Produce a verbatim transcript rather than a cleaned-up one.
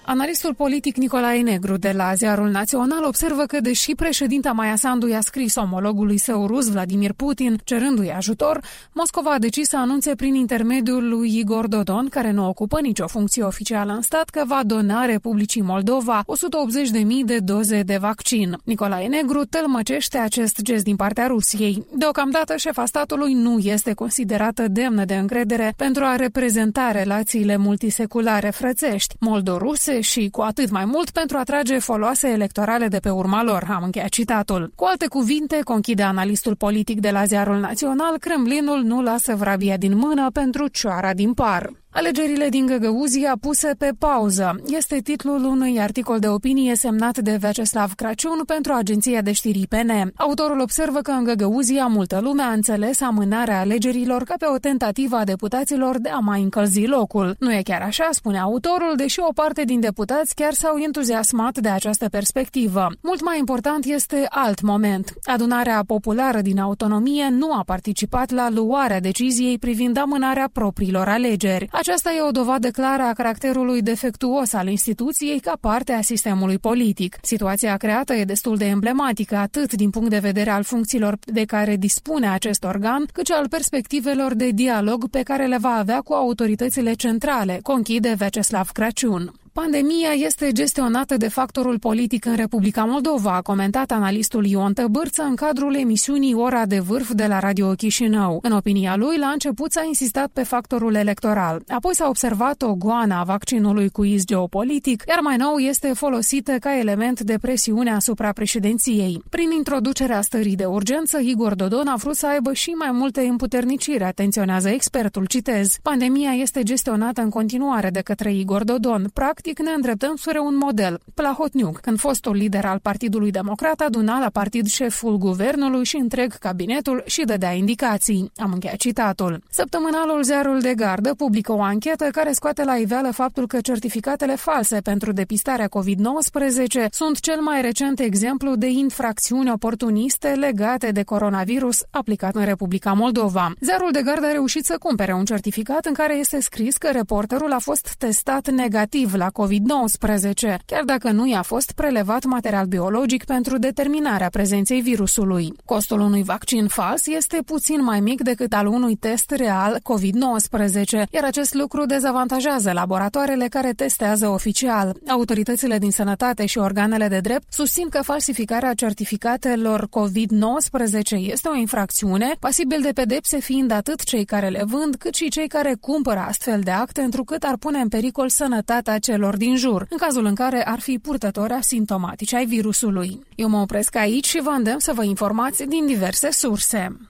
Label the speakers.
Speaker 1: Analistul politic Nicolae Negru de la Ziarul Național observă că, deși președinta Maia Sandu i-a scris omologului său rus, Vladimir Putin, cerându-i ajutor, Moscova a decis să anunțe prin intermediul lui Igor Dodon, care nu ocupă nicio funcție oficială în stat, că va dona Republicii Moldova o sută optzeci de mii de doze de vaccin. Nicolae Negru tălmăcește acest gest din partea Rusiei. Deocamdată, șefa statului nu este considerată demnă de încredere pentru a reprezenta relațiile multiseculare frățești moldoruse și cu atât mai mult pentru a trage foloase electorale de pe urma lor, am încheiat citatul. Cu alte cuvinte, conchide analistul politic de la Ziarul Național, Kremlinul nu lasă vrabia din mână pentru cioara din par. Alegerile din Găgăuzia puse pe pauză este titlul unui articol de opinie semnat de Vyacheslav Crăciun pentru agenția de știri P N. Autorul observă că în Găgăuzia multă lume a înțeles amânarea alegerilor ca pe o tentativă a deputaților de a mai încălzi locul. Nu e chiar așa, spune autorul, deși o parte din deputați chiar s-au entuziasmat de această perspectivă. Mult mai important este alt moment. Adunarea populară din autonomie nu a participat la luarea deciziei privind amânarea propriilor alegeri. Aceasta e o dovadă clară a caracterului defectuos al instituției ca parte a sistemului politic. Situația creată e destul de emblematică atât din punct de vedere al funcțiilor de care dispune acest organ, cât și al perspectivelor de dialog pe care le va avea cu autoritățile centrale, conchide Vyacheslav Crăciun. Pandemia este gestionată de factorul politic în Republica Moldova, a comentat analistul Ion Tăbârță în cadrul emisiunii Ora de Vârf de la Radio Chișinău. În opinia lui, la început s-a insistat pe factorul electoral, apoi s-a observat o goană a vaccinului cu iz geopolitic, iar mai nou este folosită ca element de presiune asupra președinției. Prin introducerea stării de urgență, Igor Dodon a vrut să aibă și mai multe împuterniciri, atenționează expertul, citez. Pandemia este gestionată în continuare de către Igor Dodon. Practic, ne îndreptăm spre un model. Plahotniuc, când fostul lider al Partidului Democrat aduna la partid șeful guvernului și întreg cabinetul și dădea indicații. Am încheiat citatul. Săptămânalul Ziarul de Gardă publică o anchetă care scoate la iveală faptul că certificatele false pentru depistarea covid nouăsprezece sunt cel mai recent exemplu de infracțiuni oportuniste legate de coronavirus aplicat în Republica Moldova. Ziarul de Gardă a reușit să cumpere un certificat în care este scris că reporterul a fost testat negativ la covid nouăsprezece, chiar dacă nu i-a fost prelevat material biologic pentru determinarea prezenței virusului. Costul unui vaccin fals este puțin mai mic decât al unui test real covid nouăsprezece, iar acest lucru dezavantajează laboratoarele care testează oficial. Autoritățile din sănătate și organele de drept susțin că falsificarea certificatelor covid nouăsprezece este o infracțiune, pasibil de pedepse fiind atât cei care le vând, cât și cei care cumpără astfel de acte, întrucât ar pune în pericol sănătatea celor din jur, în cazul în care ar fi purtători asimptomatici ai virusului. Eu mă opresc aici și vă îndemn să vă informați din diverse surse.